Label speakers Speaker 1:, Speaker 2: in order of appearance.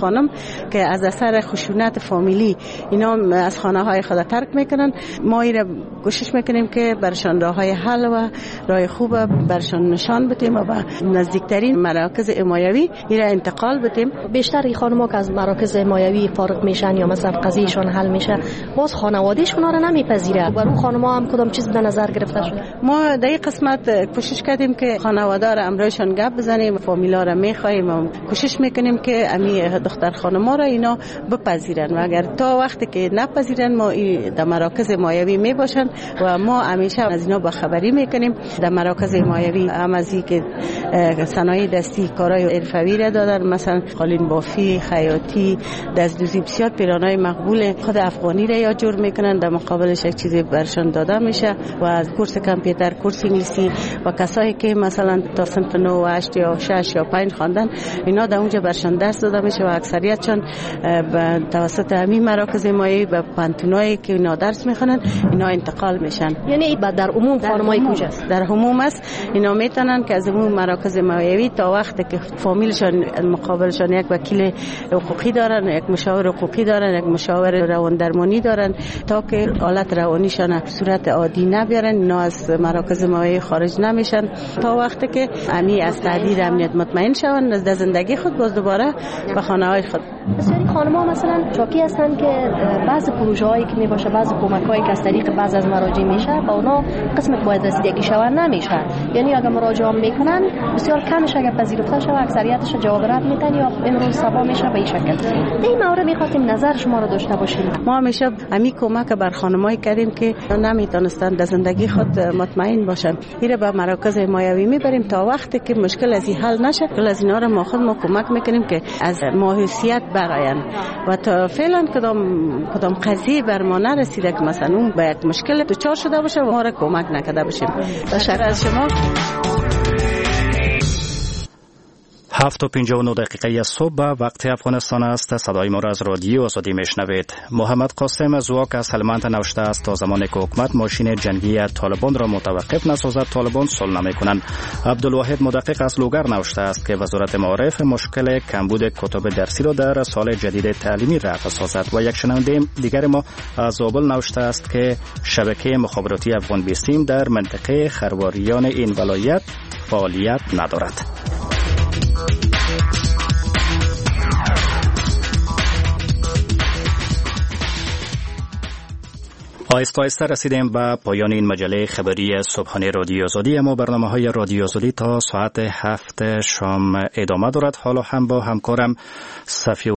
Speaker 1: خانم که از اثر خشونت فامیلی اینا از خانه های خود ترک میکنن. ما ایره کوشش میکنیم که برشان راه های حل و راه خوب برشان نشان بدیم و به نزدیکترین مراکز حمایوی ایره انتقال بدیم.
Speaker 2: بیشتر این خانم‌ها که از مراکز حمایوی فارغ میشن یا مثلا قضیهشون حل میشه، باز خانواده‌شون رو نمیپذیره. و اون خانم‌ها هم کدام چیز در نظر گرفته شده؟
Speaker 1: ما در این قسمت کوشش کردیم که خانواده را امروزشان گپ بزنیم، فامیلا را میخوایم و کوشش میکنیم که امی دختر خانم‌ها را اینا بپذیرن و اگر تا وقتی که نپذیرن ما در مراکز حمایوی میباشن و ما همیشه از اینا با خبری میکنیم. در مراکز حمایوی هم از که صنایع دستی کارهای حرفه‌ای را دادن، مثلا قالین بافی، خیاطی، دستدوزی، بسیار پیرانای مقبول خود افغانی را یا جور میکنن، در مقابلش یک چیزی برشان داده میشه و از کورس کامپیوتر، کورس انگلیسی و کسایی که مثلا تا صنف 9 و 8 یا 6 یا 5 خواندن اینا در اونجا برشان درس داده میشه و اکثریتشان به توسط همین مراکز حمایوی به پانتونایی که اینا درس میخونن اینا انتقال میشن.
Speaker 2: یعنی در عموم خانمای کجاست؟
Speaker 1: در عموم است. اینا میتونن که از اون مراکز حمایوی تا وقتی که فامیلشان مقابلشان یک وکیل حقوقی دارن، یک مشاور حقوقی دارن، یک مشاور روان درمانی دارن تا که حالت روانیشان به صورت عادی نبیارن، اینا از مراکز حمایوی خارج نمیشن تا وقتی که امی از تهدید امنیت مطمئن شون از زندگی خود باز دوباره به خانه‌های خود.
Speaker 2: بسیاری خانم‌ها مثلا شاکی هستن که بعض پروژه‌هایی که میباشه، بعض کمک‌هایی که از طریق بعض از مراجع میشه با اونا قسمت باید رسیدگی شون نمیشه. یعنی اگه مراجعه میکنن بسیار کمش اگه پذیرفته شه اکثریتش جواب رد میدن یا امروز صبا میشه به این شکل. این مورد میخواستیم نظر شما رو داشته باشیم.
Speaker 1: ما همیشه امی کمک بر خانمایی کردیم که نمیتونستن در زندگی خود مطمئن باشن. ایره به مراکز حمایوی میبریم تا وقتی که مشکل از این حل نشه، از اینا رو ما خود ما کمک میکنیم که از ماهوسیت برآیند و تا فعلا کدام قضیه بر ما نرسیده که مثلا اون به یک مشکل دچار شده باشه و ما را کمک نکرده باشیم. تشکر از شما.
Speaker 3: 7:59 صبح وقت افغانستان است. صدای ما را از رادیو آزادی میشنوید. محمد قاسم زواک از هلمند نوشته است تا زمانی که حکومت ماشین جنگی طالبان را متوقف نسازد طالبان صلح نمیکنند. عبدالواحد مدقق از لوگر نوشته است که وزارت معارف مشکل کمبود کتب درسی را در سال جدید تعلیمی رفع سازد. و یک شنونده دیگر ما از زابل نوشته است که شبکه مخابراتی افغان بیستیم در منطقه خرواریان این ولایت فعالیت ندارد. آهسته آهسته رسیدیم به پایان این مجله خبری صبحانه رادیو آزادی. اما برنامه‌های رادیو آزادی تا ساعت 7 شام ادامه دارد. حالا هم با همکارم صفی